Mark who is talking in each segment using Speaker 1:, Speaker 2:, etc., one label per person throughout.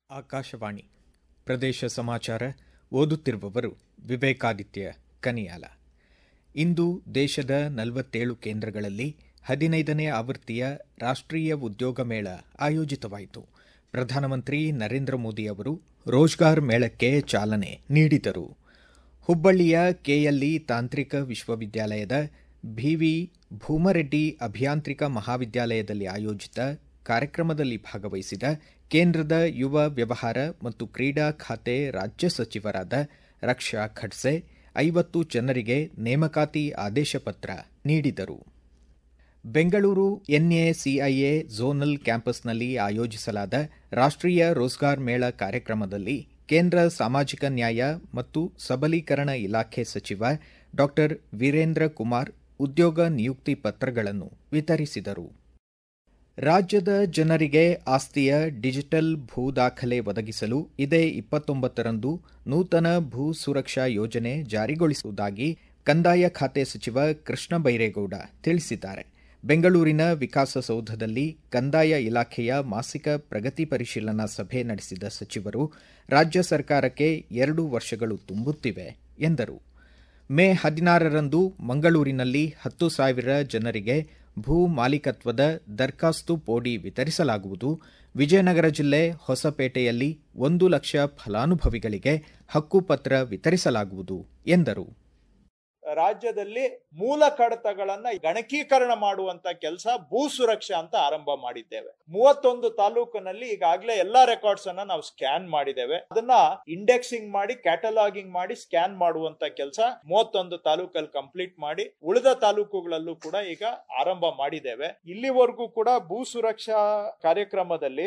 Speaker 1: ಆಕಾಶವಾಣಿ ಪ್ರದೇಶ ಸಮಾಚಾರ ಓದುತ್ತಿರುವವರು ವಿವೇಕಾದಿತ್ಯ ಕನಿಯಾಲ. ಇಂದು ದೇಶದ 47 ಕೇಂದ್ರಗಳಲ್ಲಿ 15ನೇ ಆವೃತ್ತಿಯ ರಾಷ್ಟ್ರೀಯ ಉದ್ಯೋಗ ಮೇಳ ಆಯೋಜಿತವಾಯಿತು. ಪ್ರಧಾನಮಂತ್ರಿ ನರೇಂದ್ರ ಮೋದಿ ಅವರು ರೋಜ್ಗಾರ್ ಮೇಳಕ್ಕೆ ಚಾಲನೆ ನೀಡಿದರು. ಹುಬ್ಬಳ್ಳಿಯ ಕೆಎಲ್ಇ ತಾಂತ್ರಿಕ ವಿಶ್ವವಿದ್ಯಾಲಯದ ವಿ. ಭೂಮರೆಡ್ಡಿ ಅಭಿಯಾಂತ್ರಿಕ ಮಹಾವಿದ್ಯಾಲಯದಲ್ಲಿ ಆಯೋಜಿತ ಕಾರ್ಯಕ್ರಮದಲ್ಲಿ ಭಾಗವಹಿಸಿದ ಕೇಂದ್ರದ ಯುವ ವ್ಯವಹಾರ ಮತ್ತು ಕ್ರೀಡಾ ಖಾತೆ ರಾಜ್ಯ ಸಚಿವರಾದ ರಕ್ಷಾ ಖಡ್ಸೆ 50 ಜನರಿಗೆ ನೇಮಕಾತಿ ಆದೇಶ ಪತ್ರ ನೀಡಿದರು. ಬೆಂಗಳೂರು ಎನ್ಎಸಿಐಎ ಝೋನಲ್ ಕ್ಯಾಂಪಸ್ನಲ್ಲಿ ಆಯೋಜಿಸಲಾದ ರಾಷ್ಟ್ರೀಯ ರೋಜ್ಗಾರ್ ಮೇಳ ಕಾರ್ಯಕ್ರಮದಲ್ಲಿ ಕೇಂದ್ರ ಸಾಮಾಜಿಕ ನ್ಯಾಯ ಮತ್ತು ಸಬಲೀಕರಣ ಇಲಾಖೆ ಸಚಿವ ಡಾ ವೀರೇಂದ್ರ ಕುಮಾರ್ ಉದ್ಯೋಗ ನಿಯುಕ್ತಿ ಪತ್ರಗಳನ್ನು ವಿತರಿಸಿದರು. ರಾಜ್ಯದ ಜನರಿಗೆ ಆಸ್ತಿಯ ಡಿಜಿಟಲ್ ಭೂ ದಾಖಲೆ ಒದಗಿಸಲು ಇದೇ 29ರಂದು ನೂತನ ಭೂ ಸುರಕ್ಷಾ ಯೋಜನೆ ಜಾರಿಗೊಳಿಸುವುದಾಗಿ ಕಂದಾಯ ಖಾತೆ ಸಚಿವ ಕೃಷ್ಣ ಬೈರೇಗೌಡ ತಿಳಿಸಿದ್ದಾರೆ. ಬೆಂಗಳೂರಿನ ವಿಕಾಸಸೌಧದಲ್ಲಿ ಕಂದಾಯ ಇಲಾಖೆಯ ಮಾಸಿಕ ಪ್ರಗತಿ ಪರಿಶೀಲನಾ ಸಭೆ ನಡೆಸಿದ ಸಚಿವರು ರಾಜ್ಯ ಸರ್ಕಾರಕ್ಕೆ 2 ವರ್ಷಗಳು ತುಂಬುತ್ತಿವೆ ಎಂದರು. ಮೇ 16ರಂದು ಮಂಗಳೂರಿನಲ್ಲಿ 10,000 ಜನರಿಗೆ ಭೂ ಮಾಲೀಕತ್ವದ ದರ್ಖಾಸ್ತು ಪೋಡಿ ವಿತರಿಸಲಾಗುವುದು. ವಿಜಯನಗರ ಜಿಲ್ಲೆ ಹೊಸಪೇಟೆಯಲ್ಲಿ 1 ಲಕ್ಷ ಫಲಾನುಭವಿಗಳಿಗೆ ಹಕ್ಕುಪತ್ರ ವಿತರಿಸಲಾಗುವುದು ಎಂದರು.
Speaker 2: ರಾಜ್ಯದಲ್ಲಿ ಮೂಲ ಕಡತಗಳನ್ನ ಗಣಕೀಕರಣ ಮಾಡುವಂತ ಕೆಲಸ ಭೂ ಸುರಕ್ಷಾ ಅಂತ ಆರಂಭ ಮಾಡಿದ್ದೇವೆ. 31 ತಾಲೂಕಿನಲ್ಲಿ ಈಗಾಗಲೇ ಎಲ್ಲಾ ರೆಕಾರ್ಡ್ಸ್ ಅನ್ನ ನಾವು ಸ್ಕ್ಯಾನ್ ಮಾಡಿದ್ದೇವೆ. ಅದನ್ನ ಇಂಡೆಕ್ಸಿಂಗ್ ಮಾಡಿ ಕ್ಯಾಟಲಾಗಿಂಗ್ ಮಾಡಿ ಸ್ಕ್ಯಾನ್ ಮಾಡುವಂತ ಕೆಲಸ 31 ತಾಲೂಕಲ್ಲಿ ಕಂಪ್ಲೀಟ್ ಮಾಡಿ ಉಳಿದ ತಾಲೂಕುಗಳಲ್ಲೂ ಕೂಡ ಈಗ ಆರಂಭ ಮಾಡಿದ್ದೇವೆ. ಇಲ್ಲಿವರೆಗೂ ಕೂಡ ಭೂ ಸುರಕ್ಷಾ ಕಾರ್ಯಕ್ರಮದಲ್ಲಿ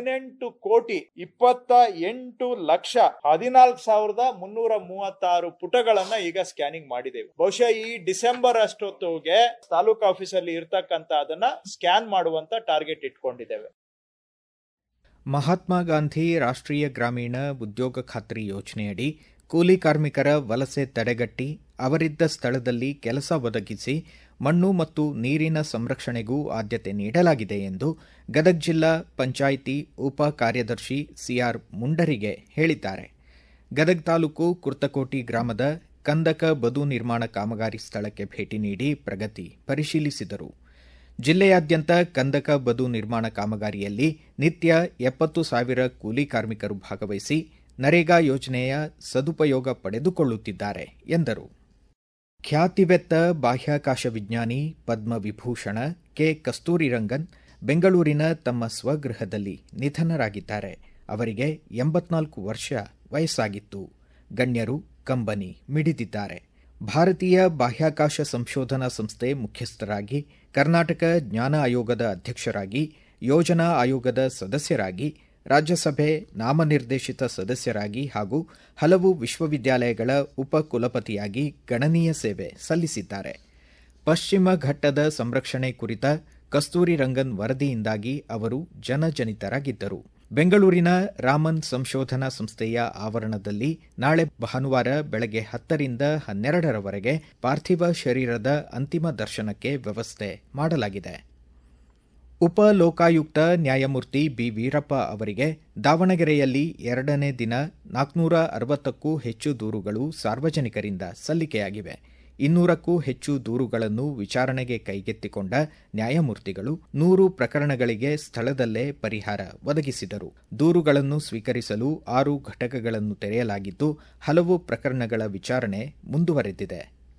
Speaker 2: 18,28,14,336 ಪುಟಗಳನ್ನ ಈಗ ಸ್ಕ್ಯಾನಿಂಗ್ ಮಾಡಿದ್ದೇವೆ. ಬಹುಶಃ ಈ ಡಿಸೆಂಬರ್ ಅಷ್ಟೊತ್ತಿಗೆ ತಾಲೂಕು ಆಫೀಸಲ್ಲಿ ಇರ್ತಕ್ಕಂತ ಅದನ್ನ ಸ್ಕ್ಯಾನ್ ಮಾಡುವಂತ ಟಾರ್ಗೆಟ್ ಇಟ್ಕೊಂಡಿದ್ದೇವೆ.
Speaker 1: ಮಹಾತ್ಮ ಗಾಂಧಿ ರಾಷ್ಟ್ರೀಯ ಗ್ರಾಮೀಣ ಉದ್ಯೋಗ ಖಾತ್ರಿ ಯೋಜನೆಯಡಿ ಕೂಲಿ ಕಾರ್ಮಿಕರ ವಲಸೆ ತಡೆಗಟ್ಟಿ ಅವರಿದ್ದ ಸ್ಥಳದಲ್ಲಿ ಕೆಲಸ ಒದಗಿಸಿ ಮಣ್ಣು ಮತ್ತು ನೀರಿನ ಸಂರಕ್ಷಣೆಗೂ ಆದ್ಯತೆ ನೀಡಲಾಗಿದೆ ಎಂದು ಗದಗ ಜಿಲ್ಲಾ ಪಂಚಾಯಿತಿ ಉಪ ಕಾರ್ಯದರ್ಶಿ ಸಿಆರ್ ಮುಂಡರಿಗೆ ಹೇಳಿದ್ದಾರೆ. ಗದಗ ತಾಲೂಕು ಕುರ್ತಕೋಟಿ ಗ್ರಾಮದ ಕಂದಕ ಬದು ನಿರ್ಮಾಣ ಕಾಮಗಾರಿ ಸ್ಥಳಕ್ಕೆ ಭೇಟಿ ನೀಡಿ ಪ್ರಗತಿ ಪರಿಶೀಲಿಸಿದರು. ಜಿಲ್ಲೆಯಾದ್ಯಂತ ಕಂದಕ ಬದು ನಿರ್ಮಾಣ ಕಾಮಗಾರಿಯಲ್ಲಿ ನಿತ್ಯ 70,000 ಕೂಲಿ ಕಾರ್ಮಿಕರು ಭಾಗವಹಿಸಿ ನರೇಗಾ ಯೋಜನೆಯ ಸದುಪಯೋಗ ಪಡೆದುಕೊಳ್ಳುತ್ತಿದ್ದಾರೆ ಎಂದರು. ಖ್ಯಾತಿವೆತ್ತ ಬಾಹ್ಯಾಕಾಶ ವಿಜ್ಞಾನಿ ಪದ್ಮವಿಭೂಷಣ ಕೆ. ಕಸ್ತೂರಿರಂಗನ್ ಬೆಂಗಳೂರಿನ ತಮ್ಮ ಸ್ವಗೃಹದಲ್ಲಿ ನಿಧನರಾಗಿದ್ದಾರೆ. ಅವರಿಗೆ 84 ವರ್ಷ ವಯಸ್ಸಾಗಿತ್ತು. ಗಣ್ಯರು ಕಂಬನಿ ಮಿಡಿದಿದ್ದಾರೆ. ಭಾರತೀಯ ಬಾಹ್ಯಾಕಾಶ ಸಂಶೋಧನಾ ಸಂಸ್ಥೆ ಮುಖ್ಯಸ್ಥರಾಗಿ, ಕರ್ನಾಟಕ ಜ್ಞಾನ ಆಯೋಗದ ಅಧ್ಯಕ್ಷರಾಗಿ, ಯೋಜನಾ ಆಯೋಗದ ಸದಸ್ಯರಾಗಿ, ರಾಜ್ಯಸಭೆ ನಾಮನಿರ್ದೇಶಿತ ಸದಸ್ಯರಾಗಿ ಹಾಗೂ ಹಲವು ವಿಶ್ವವಿದ್ಯಾಲಯಗಳ ಉಪಕುಲಪತಿಯಾಗಿ ಗಣನೀಯ ಸೇವೆ ಸಲ್ಲಿಸಿದ್ದಾರೆ. ಪಶ್ಚಿಮ ಘಟ್ಟದ ಸಂರಕ್ಷಣೆ ಕುರಿತ ಕಸ್ತೂರಿ ರಂಗನ್ ವರದಿಯಿಂದಾಗಿ ಅವರು ಜನಜನಿತರಾಗಿದ್ದರು. ಬೆಂಗಳೂರಿನ ರಾಮನ್ ಸಂಶೋಧನಾ ಸಂಸ್ಥೆಯ ಆವರಣದಲ್ಲಿ ನಾಳೆ ಭಾನುವಾರ ಬೆಳಗ್ಗೆ 10ರಿಂದ 12ರವರೆಗೆ ಪಾರ್ಥಿವ ಶರೀರದ ಅಂತಿಮ ದರ್ಶನಕ್ಕೆ ವ್ಯವಸ್ಥೆ ಮಾಡಲಾಗಿದೆ. ಉಪ ಲೋಕಾಯುಕ್ತ ನ್ಯಾಯಮೂರ್ತಿ ಬಿ. ವೀರಪ್ಪ ಅವರಿಗೆ ದಾವಣಗೆರೆಯಲ್ಲಿ 2ನೇ ದಿನ 460ಕ್ಕೂ ಹೆಚ್ಚು ದೂರುಗಳು ಸಾರ್ವಜನಿಕರಿಂದ ಸಲ್ಲಿಕೆಯಾಗಿವೆ. 200ಕ್ಕೂ ಹೆಚ್ಚು ದೂರುಗಳನ್ನು ವಿಚಾರಣೆಗೆ ಕೈಗೆತ್ತಿಕೊಂಡ ನ್ಯಾಯಮೂರ್ತಿಗಳು 100 ಪ್ರಕರಣಗಳಿಗೆ ಸ್ಥಳದಲ್ಲೇ ಪರಿಹಾರ ಒದಗಿಸಿದರು. ದೂರುಗಳನ್ನು ಸ್ವೀಕರಿಸಲು 6 ಘಟಕಗಳನ್ನು ತೆರೆಯಲಾಗಿದ್ದು ಹಲವು ಪ್ರಕರಣಗಳ ವಿಚಾರಣೆ ಮುಂದುವರೆದಿದೆ.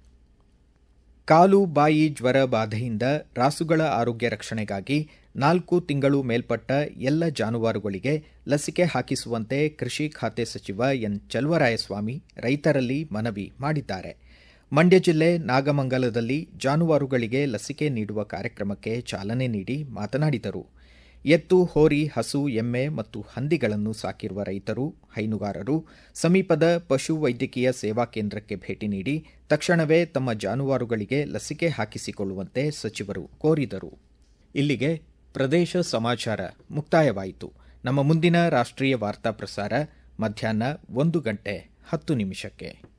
Speaker 1: ಕಾಲು ಬಾಯಿ ಜ್ವರ ಬಾಧೆಯಿಂದ ರಾಸುಗಳ ಆರೋಗ್ಯ ರಕ್ಷಣೆಗಾಗಿ 4 ತಿಂಗಳು ಮೇಲ್ಪಟ್ಟ ಎಲ್ಲ ಜಾನುವಾರುಗಳಿಗೆ ಲಸಿಕೆ ಹಾಕಿಸುವಂತೆ ಕೃಷಿ ಖಾತೆ ಸಚಿವ ಎನ್. ಚಲುವರಾಯಸ್ವಾಮಿ ರೈತರಲ್ಲಿ ಮನವಿ ಮಾಡಿದ್ದಾರೆ. ಮಂಡ್ಯ ಜಿಲ್ಲೆ ನಾಗಮಂಗಲದಲ್ಲಿ ಜಾನುವಾರುಗಳಿಗೆ ಲಸಿಕೆ ನೀಡುವ ಕಾರ್ಯಕ್ರಮಕ್ಕೆ ಚಾಲನೆ ನೀಡಿ ಮಾತನಾಡಿದರು. ಎತ್ತು, ಹೋರಿ, ಹಸು, ಎಮ್ಮೆ ಮತ್ತು ಹಂದಿಗಳನ್ನು ಸಾಕಿರುವ ರೈತರು, ಹೈನುಗಾರರು ಸಮೀಪದ ಪಶು ವೈದ್ಯಕೀಯ ಸೇವಾ ಕೇಂದ್ರಕ್ಕೆ ಭೇಟಿ ನೀಡಿ ತಕ್ಷಣವೇ ತಮ್ಮ ಜಾನುವಾರುಗಳಿಗೆ ಲಸಿಕೆ ಹಾಕಿಸಿಕೊಳ್ಳುವಂತೆ ಸಚಿವರು ಕೋರಿದರು. ಇಲ್ಲಿಗೆ ಪ್ರದೇಶ ಸಮಾಚಾರ ಮುಕ್ತಾಯವಾಯಿತು. ನಮ್ಮ ಮುಂದಿನ ರಾಷ್ಟ್ರೀಯ ವಾರ್ತಾ ಪ್ರಸಾರ ಮಧ್ಯಾಹ್ನ 1:10 ನಿಮಿಷಕ್ಕೆ.